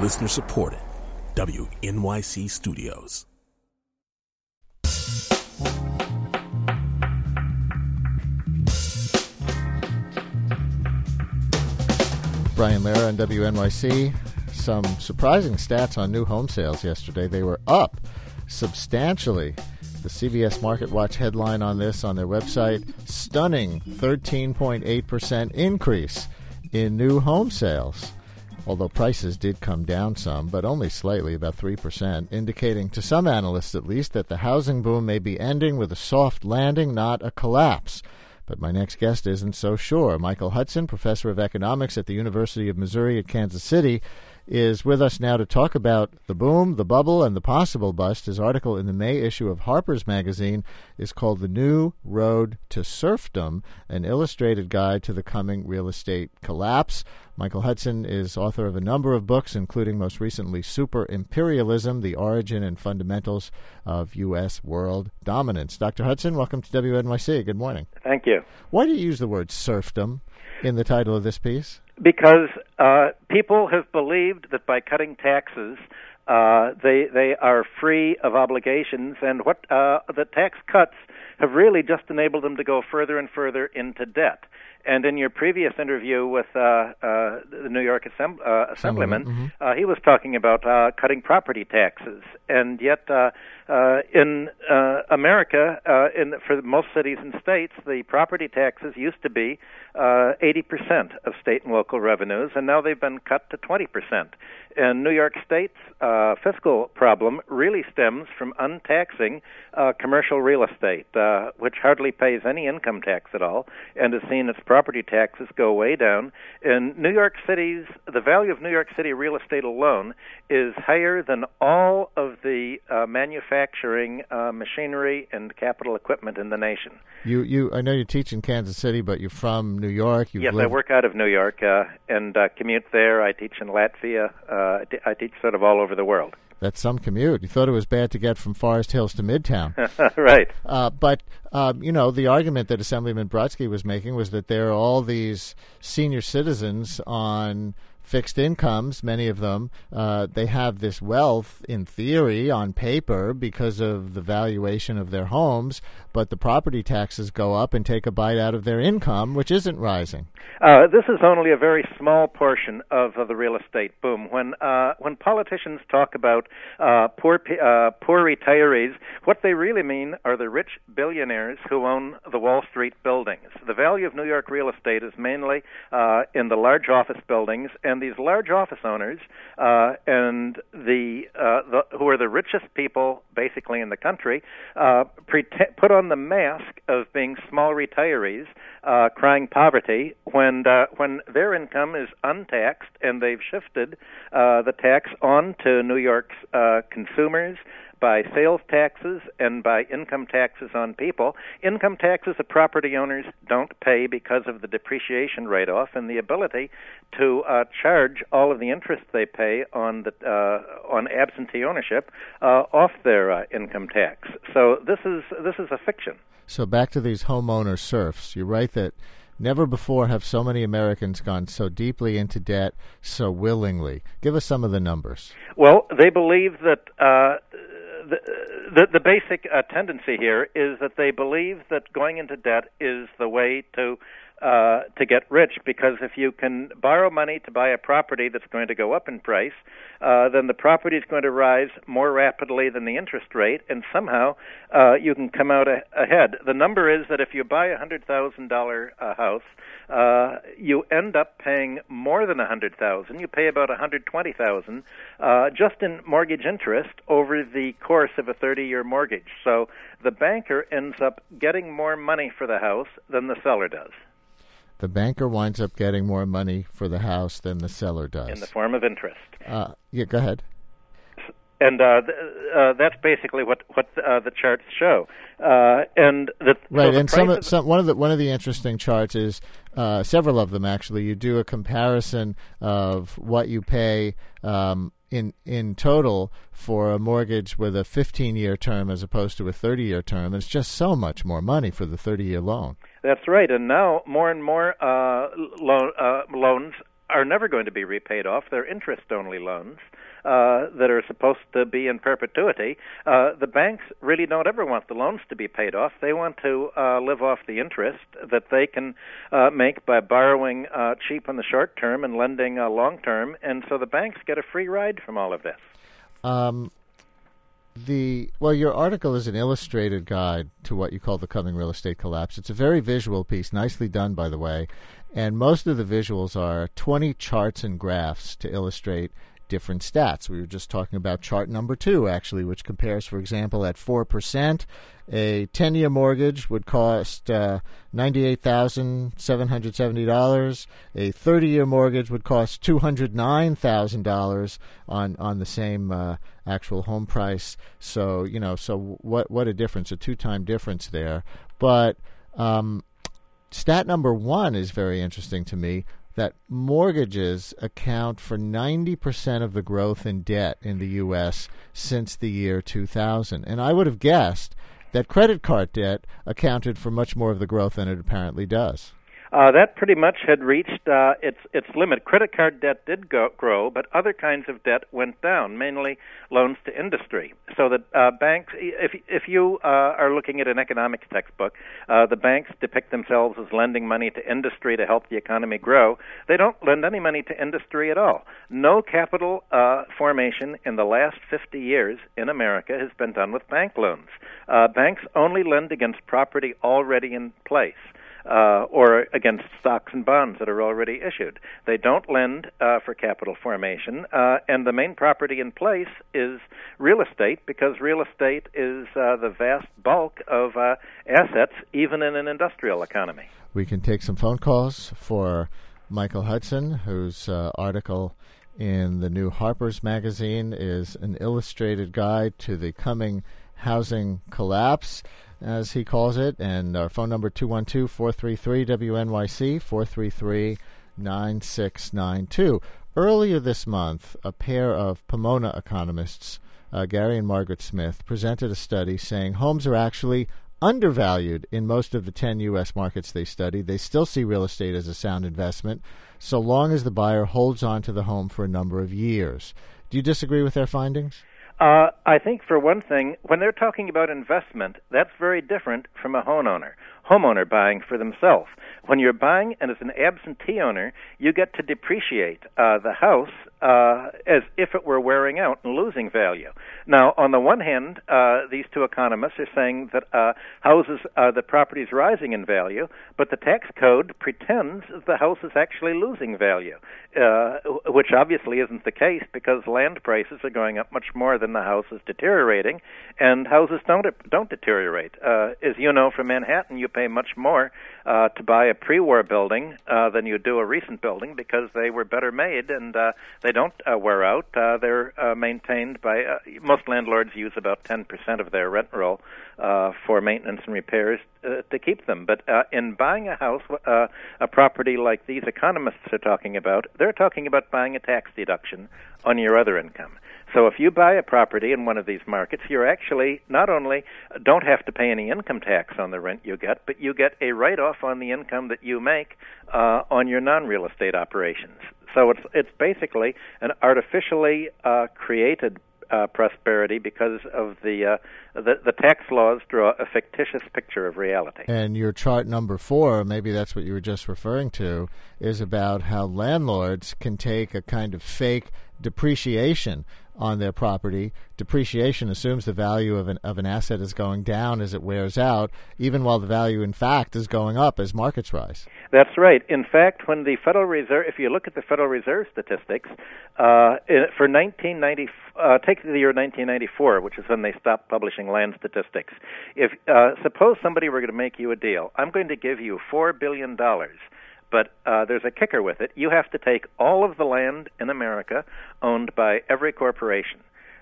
Listener supported. WNYC Studios. Brian Lehrer on WNYC. Some surprising stats on new home sales yesterday. They were up substantially. The CBS Market Watch headline on this on their website, stunning 13.8% increase in new home sales. Although prices did come down some, but only slightly, about 3%, indicating to some analysts at least that the housing boom may be ending with a soft landing, not a collapse. But my next guest isn't so sure. Michael Hudson, professor of economics at the University of Missouri at Kansas City, is with us now to talk about the boom, the bubble, and the possible bust. His article in the May issue of Harper's Magazine is called The New Road to Serfdom, an illustrated guide to the coming real estate collapse. Michael Hudson is author of a number of books, including most recently Super Imperialism, The Origin and Fundamentals of U.S. World Dominance. Dr. Hudson, welcome to WNYC. Good morning. Thank you. Why do you use the word serfdom in the title of this piece? Because people have believed that by cutting taxes, they are free of obligations, and what the tax cuts have really just enabled them to go further and further into debt. And in your previous interview with the New York Assemblyman, he was talking about cutting property taxes. And yet in America, for most cities and states, the property taxes used to be 80% of state and local revenues, and now they've been cut to 20%. And New York State's fiscal problem really stems from untaxing commercial real estate, which hardly pays any income tax at all, and has seen its property taxes go way down. In New York City's, the value of New York City real estate alone is higher than all of the manufacturing machinery and capital equipment in the nation. I know you teach in Kansas City, but you're from New York. Yes, I work out of New York and commute there. I teach in Latvia. I teach sort of all over the world. That's some commute. You thought it was bad to get from Forest Hills to Midtown. Right. But the argument that Assemblyman Brodsky was making was that there are all these senior citizens on fixed incomes, many of them, they have this wealth in theory on paper because of the valuation of their homes, but the property taxes go up and take a bite out of their income, which isn't rising. This is only a very small portion of the real estate boom. When politicians talk about poor retirees, what they really mean are the rich billionaires who own the Wall Street buildings. The value of New York real estate is mainly in the large office buildings, and these large office owners and who are the richest people basically in the country put on the mask of being small retirees crying poverty when their income is untaxed, and they've shifted the tax on to New York's consumers by sales taxes and by income taxes on people. Income taxes the property owners don't pay because of the depreciation write-off and the ability to charge all of the interest they pay on absentee ownership off their income tax. So this is a fiction. So back to these homeowner serfs. You write that never before have so many Americans gone so deeply into debt so willingly. Give us some of the numbers. Well, they believe that the basic tendency here is that they believe that going into debt is the way to get rich, because if you can borrow money to buy a property that's going to go up in price, then the property is going to rise more rapidly than the interest rate, and somehow you can come out ahead. The number is that if you buy a $100,000 house, you end up paying more than $100,000. You pay about $120,000 just in mortgage interest over the course of a 30-year mortgage. So the banker ends up getting more money for the house than the seller does. The banker winds up getting more money for the house than the seller does. In the form of interest. Yeah, go ahead. And that's basically what the charts show. And one of the interesting charts is several of them actually. You do a comparison of what you pay in total for a mortgage with a 15-year term as opposed to a 30-year term. It's just so much more money for the 30-year loan. That's right. And now more and more loans are never going to be repaid off. They're interest-only loans that are supposed to be in perpetuity. The banks really don't ever want the loans to be paid off. They want to live off the interest that they can make by borrowing cheap in the short term and lending long term, and so the banks get a free ride from all of this. Your article is an illustrated guide to what you call the coming real estate collapse. It's a very visual piece, nicely done, by the way, and most of the visuals are 20 charts and graphs to illustrate different stats. We were just talking about chart number 2, actually, which compares, for example, at 4%, a 10-year mortgage would cost $98,770. A 30-year mortgage would cost $209,000 on the same actual home price. So, what a difference, a 2-time difference there. But stat number 1 is very interesting to me, that mortgages account for 90% of the growth in debt in the U.S. since the year 2000. And I would have guessed that credit card debt accounted for much more of the growth than it apparently does. That pretty much had reached its limit. Credit card debt did grow, but other kinds of debt went down, mainly loans to industry. So that banks, if you are looking at an economics textbook, the banks depict themselves as lending money to industry to help the economy grow. They don't lend any money to industry at all. No capital formation in the last 50 years in America has been done with bank loans. Banks only lend against property already in place. Or against stocks and bonds that are already issued. They don't lend for capital formation, and the main property in place is real estate, because real estate is the vast bulk of assets, even in an industrial economy. We can take some phone calls for Michael Hudson, whose article in the new Harper's Magazine is an illustrated guide to the coming housing collapse, as he calls it, and our phone number 212-433-WNYC, 433-9692. Earlier this month, a pair of Pomona economists, Gary and Margaret Smith, presented a study saying homes are actually undervalued in most of the 10 U.S. markets they studied. They still see real estate as a sound investment, so long as the buyer holds on to the home for a number of years. Do you disagree with their findings? I think, for one thing, when they're talking about investment, that's very different from a homeowner buying for themselves. When you're buying and as an absentee owner, you get to depreciate the house as if it were wearing out and losing value. Now, on the one hand, these two economists are saying that the property is rising in value, but the tax code pretends the house is actually losing value, which obviously isn't the case, because land prices are going up much more than the house is deteriorating, and houses don't deteriorate. As you know, from Manhattan, you pay much more to buy a pre-war building than you do a recent building, because they were better made and they don't wear out. They're maintained by most landlords use about 10% of their rent roll for maintenance and repairs to keep them. But in buying a house, a property like these economists are talking about, they're talking about buying a tax deduction on your other income. So if you buy a property in one of these markets, you're actually not only don't have to pay any income tax on the rent you get, but you get a write-off on the income that you make on your non-real estate operations. So it's basically an artificially created prosperity, because of the tax laws draw a fictitious picture of reality. And your chart number 4, maybe that's what you were just referring to, is about how landlords can take a kind of fake depreciation on their property. Depreciation assumes the value of an asset is going down as it wears out, even while the value, in fact, is going up as markets rise. That's right. In fact, when the Federal Reserve, if you look at the Federal Reserve statistics, for 1990, take the year 1994, which is when they stopped publishing land statistics. If suppose somebody were going to make you a deal, I'm going to give you $4 billion. But there's a kicker with it. You have to take all of the land in America owned by every corporation.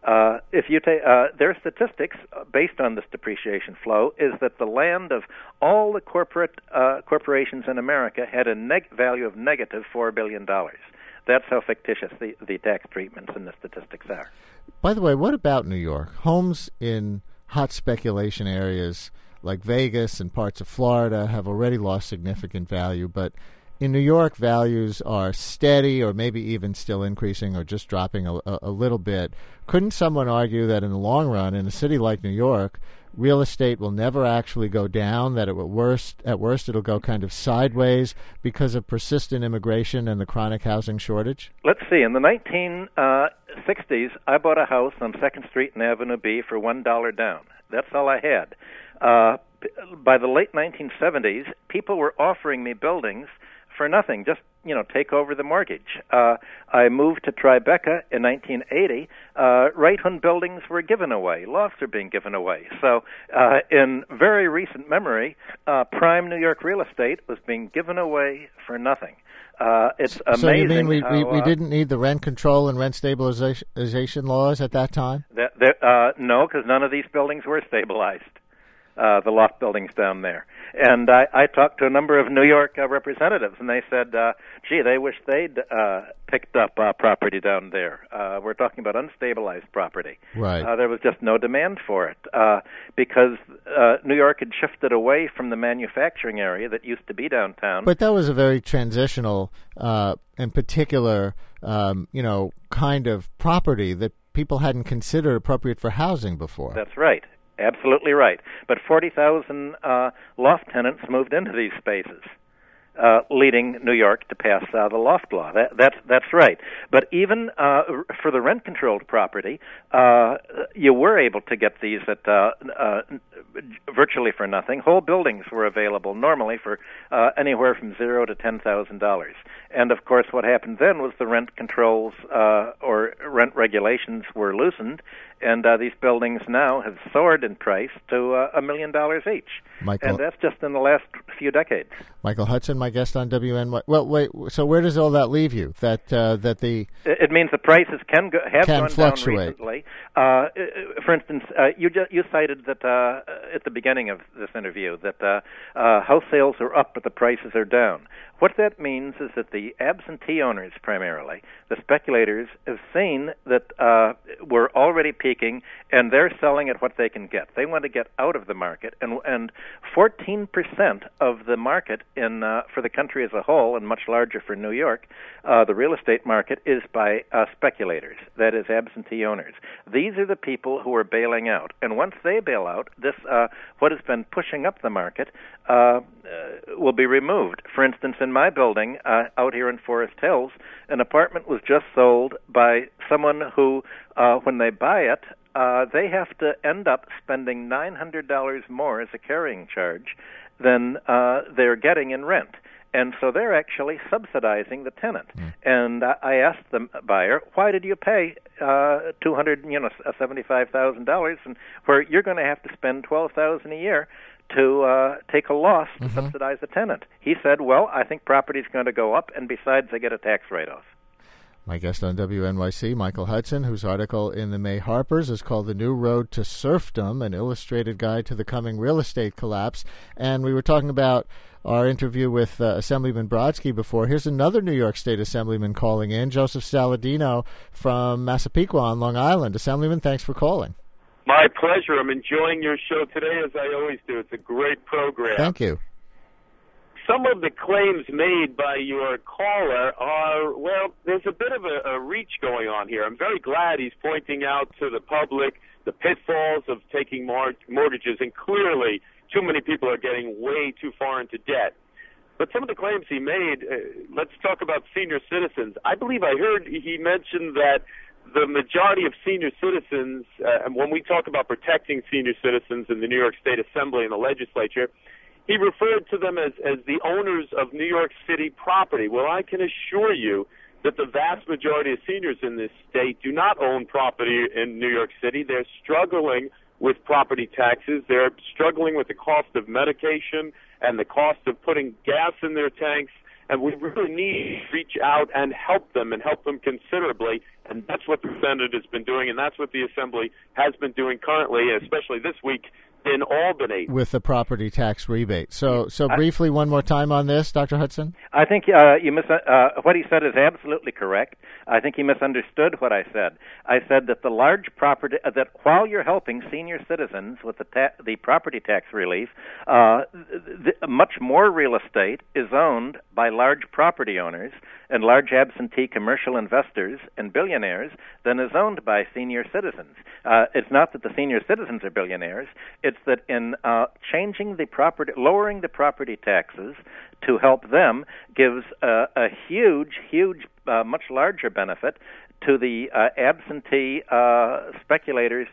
If you take their statistics based on this depreciation flow, is that the land of all the corporations in America had a value of negative $4 billion. That's how fictitious the tax treatments in the statistics are. By the way, what about New York? Homes in hot speculation areas like Vegas and parts of Florida have already lost significant value, but in New York, values are steady or maybe even still increasing or just dropping a little bit. Couldn't someone argue that in the long run, in a city like New York, real estate will never actually go down, that at worst it'll go kind of sideways because of persistent immigration and the chronic housing shortage? Let's see. In the 1960s, I bought a house on 2nd Street and Avenue B for $1 down. That's all I had. By the late 1970s, people were offering me buildings for nothing, just take over the mortgage. I moved to Tribeca in 1980, right when buildings were given away. Lofts are being given away. So in very recent memory, prime New York real estate was being given away for nothing. It's amazing. So you mean we didn't need the rent control and rent stabilization laws at that time? No, because none of these buildings were stabilized. The loft buildings down there. And I talked to a number of New York representatives, and they said, gee, they wish they'd picked up property down there. We're talking about unstabilized property. Right. There was just no demand for it because New York had shifted away from the manufacturing area that used to be downtown. But that was a very transitional and particular, kind of property that people hadn't considered appropriate for housing before. That's right. Absolutely right. But 40,000 loft tenants moved into these spaces, leading New York to pass the loft law. That's right. But even for the rent-controlled property, you were able to get these at virtually for nothing. Whole buildings were available normally for anywhere from $0 to $10,000. And of course, what happened then was the rent controls or rent regulations were loosened, and these buildings now have soared in price to $1 million each. Michael, and that's just in the last few decades. Michael Hudson, my guest on WNY. Well, wait. So where does all that leave you? That it means the prices have gone fluctuate. down recently. For instance, you cited that at the beginning of this interview that house sales are up, but the prices are down. What that means is that the absentee owners, primarily, the speculators, have seen that we're already peaking, and they're selling at what they can get. They want to get out of the market, and 14% of the market for the country as a whole, and much larger for New York, the real estate market is by speculators, that is, absentee owners. These are the people who are bailing out, and once they bail out, this what has been pushing up the market will be removed. For instance, in my building out here in Forest Hills, an apartment was just sold by someone who, when they buy it, they have to end up spending $900 more as a carrying charge than they're getting in rent. And so they're actually subsidizing the tenant. And I asked the buyer, why did you pay $75,000 and where you're going to have to spend $12,000 a year to take a loss to subsidize the tenant? He said, well, I think property's going to go up, and besides, I get a tax write-off. My guest on WNYC, Michael Hudson, whose article in the May Harper's is called The New Road to Serfdom, an illustrated guide to the coming real estate collapse. And we were talking about our interview with Assemblyman Brodsky before. Here's another New York State Assemblyman calling in, Joseph Saladino from Massapequa on Long Island. Assemblyman, thanks for calling. My pleasure. I'm enjoying your show today, as I always do. It's a great program. Thank you. Some of the claims made by your caller are, well, there's a bit of a reach going on here. I'm very glad he's pointing out to the public the pitfalls of taking mortgages, and clearly too many people are getting way too far into debt. But some of the claims he made, let's talk about senior citizens. I believe I heard he mentioned that the majority of senior citizens, and when we talk about protecting senior citizens in the New York State Assembly and the legislature, he referred to them as the owners of New York City property. Well, I can assure you that the vast majority of seniors in this state do not own property in New York City. They're struggling with property taxes. They're struggling with the cost of medication and the cost of putting gas in their tanks. And we really need to reach out and help them considerably. And that's what the Senate has been doing, and that's what the Assembly has been doing currently, especially this week, in Albany. With the property tax rebate. So briefly, one more time on this, Dr. Hudson? I think what he said is absolutely correct. I think he misunderstood what I said. I said that the large property, that while you're helping senior citizens with the property tax relief, much more real estate is owned by large property owners and large absentee commercial investors and billionaires than is owned by senior citizens. It's not that the senior citizens are billionaires. It's that in lowering the property taxes to help them gives a huge, much larger benefit to the absentee speculators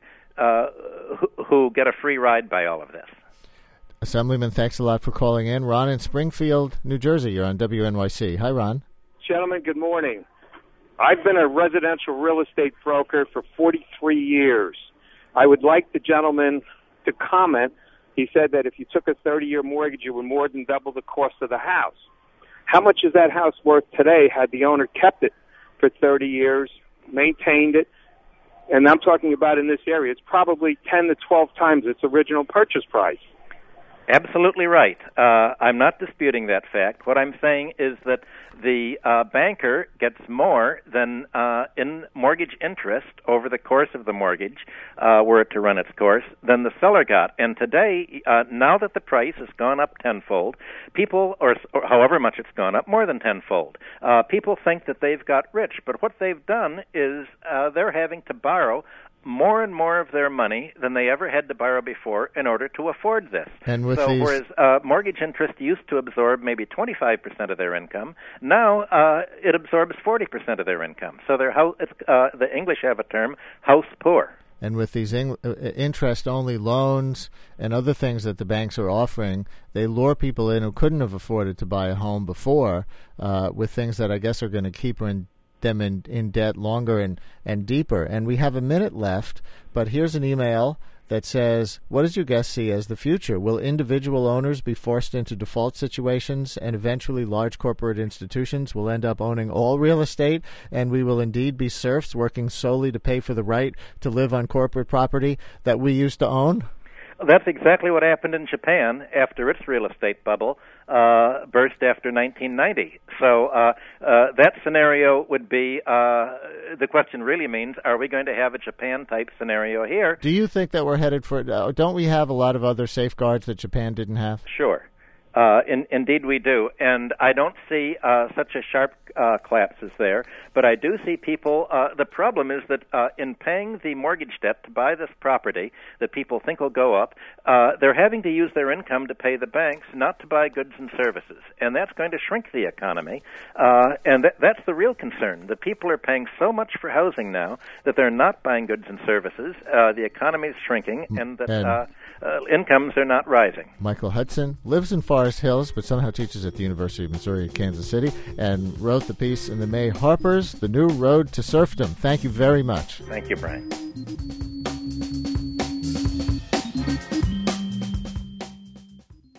who get a free ride by all of this. Assemblyman, thanks a lot for calling in. Ron in Springfield, New Jersey. You're on WNYC. Hi, Ron. Gentlemen, good morning. I've been a residential real estate broker for 43 years. I would like the gentleman to comment. He said that if you took a 30-year mortgage, you would more than double the cost of the house. How much is that house worth today had the owner kept it for 30 years, maintained it? And I'm talking about in this area. It's probably 10 to 12 times its original purchase price. Absolutely right. I'm not disputing that fact. What I'm saying is that the banker gets more than in mortgage interest over the course of the mortgage, were it to run its course, than the seller got. And today, now that the price has gone up tenfold, people, or however much it's gone up, more than tenfold, people think that they've got rich. But what they've done is they're having to borrow more and more of their money than they ever had to borrow before in order to afford this. And with whereas mortgage interest used to absorb maybe 25% of their income, now it absorbs 40% of their income. So the English have a term, house poor. And with these interest-only loans and other things that the banks are offering, they lure people in who couldn't have afforded to buy a home before with things that I guess are going to keep them in debt longer and deeper. And we have a minute left, but here's an email that says, what does your guest see as the future? Will individual owners be forced into default situations, and eventually large corporate institutions will end up owning all real estate, and we will indeed be serfs working solely to pay for the right to live on corporate property that we used to own? That's exactly what happened in Japan after its real estate bubble burst after 1990. So that scenario would be, the question really means, are we going to have a Japan-type scenario here? Do you think that we're headed for, don't we have a lot of other safeguards that Japan didn't have? Sure. Indeed we do. And I don't see such a sharp collapse as there, but I do see people, the problem is that in paying the mortgage debt to buy this property that people think will go up, they're having to use their income to pay the banks, not to buy goods and services. And that's going to shrink the economy. And that's the real concern. The people are paying so much for housing now that they're not buying goods and services. The economy is shrinking, and that incomes are not rising. Michael Hudson lives in Forest Hills, but somehow teaches at the University of Missouri at Kansas City, and wrote the piece in the May Harper's, The New Road to Serfdom. Thank you very much. Thank you, Brian.